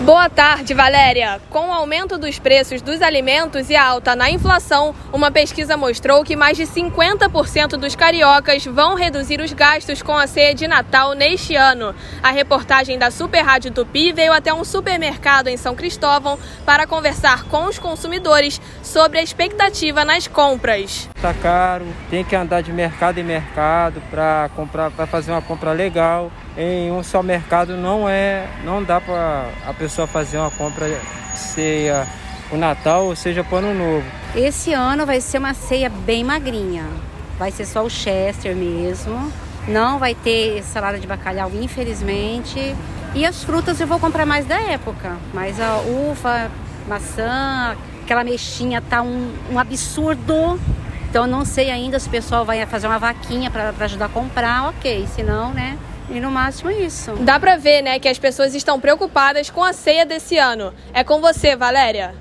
Boa tarde, Valéria. Com o aumento dos preços dos alimentos e a alta na inflação, uma pesquisa mostrou que mais de 50% dos cariocas vão reduzir os gastos com a ceia de Natal neste ano. A reportagem da Super Rádio Tupi veio até um supermercado em São Cristóvão para conversar com os consumidores sobre a expectativa nas compras. Tá caro, tem que andar de mercado em mercado para comprar, para fazer uma compra legal. Em um só mercado não dá para a pessoa fazer uma compra ceia o Natal, ou seja, para o Ano Novo. Esse ano vai ser uma ceia bem magrinha, vai ser só o Chester mesmo, não vai ter salada de bacalhau, infelizmente. E as frutas eu vou comprar mais da época, mas a uva, maçã, aquela mexinha tá um absurdo. Então não sei ainda se o pessoal vai fazer uma vaquinha para ajudar a comprar, ok, se não, né? E no máximo isso. Dá pra ver, né, que as pessoas estão preocupadas com a ceia desse ano. É com você, Valéria.